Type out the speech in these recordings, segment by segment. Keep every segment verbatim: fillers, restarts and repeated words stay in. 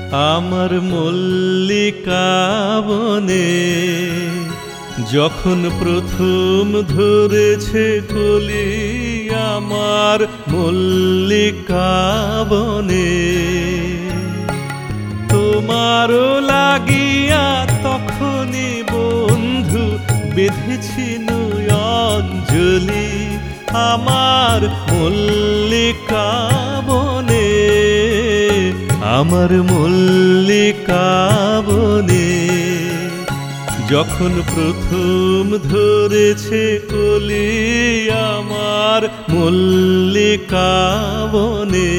আমার মল্লিকা বনে যখন প্রথম ধরেছে কলি, আমার মল্লিকা বনে তোমারও লাগিয়া তখনই বন্ধু বেঁধেছি অঞ্জলি, আমার মল্লিকা বনে, আমার মল্লিকা বনে যখন প্রথম ধরেছে কলি, আমার মল্লিকা বনে।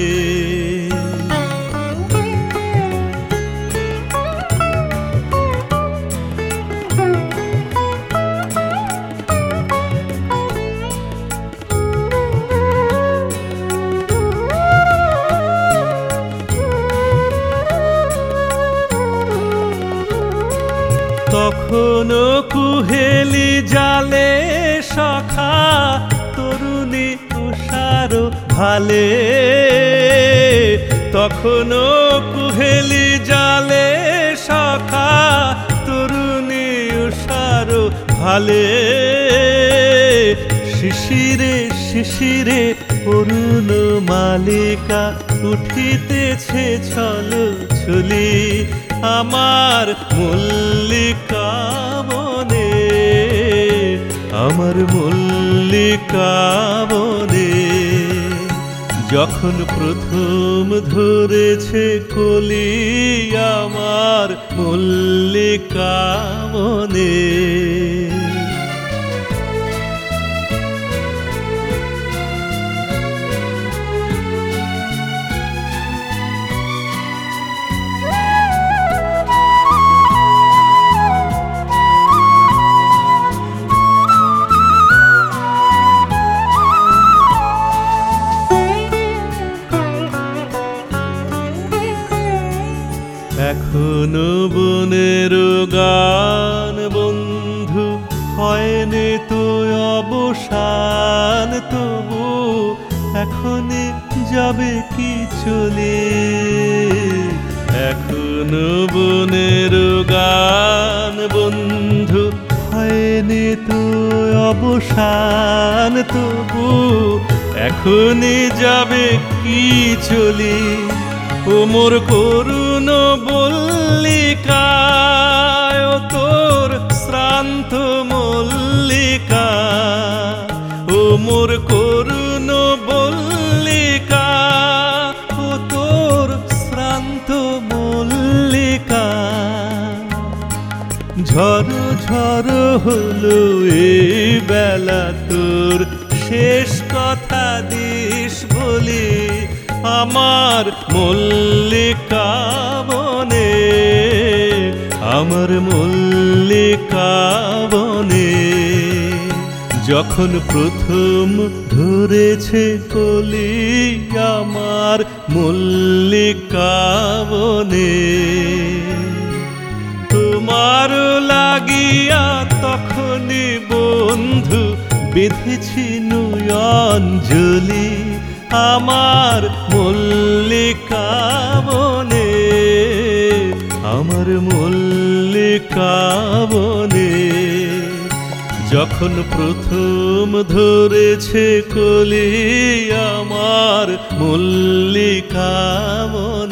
তখনও কুহেলি জালে সখা তরুণী তুষার ভালে, তখনও কুহেলি জালে সখা তরুণী তুষার ভালে, শিশিরে শিশিরে অরুণ মালিকা উঠিতেছে ছল ছলি, আমার মল্লিকা বনে, আমার মল্লিকা বনে যখন প্রথম ধরেছে কলি, আমার মল্লিকা বনে। এখনো বনের গান বন্ধু হয়নি তো অবসান, তবু এখনই যাবে কি চলে, এখনো বনের গান বন্ধু হয়নি তো অবসান, তবু এখনই যাবে কি চলে, ও মোর করুণ মল্লিকা, ও তোর শ্রান্ত মল্লিকা, ও মোর করুণ মল্লিকা, ও তোর শ্রান্ত মল্লিকা, ঝড় ঝড় হলো এই বেলা তোর শেষ কথা দিস বলি, আমার মল্লিকা বনে, আমার মল্লিকা বনে যখন প্রথম ধরেছে কলি, আমার মল্লিকা বনে তোমার লাগিয়া তখনই বন্ধু বেঁধেছি অঞ্জলি, আমার মল্লিকা বনে, আমার মল্লিকা বনে যখন প্রথম ধরেছে কলি, আমার মল্লিকা বনে।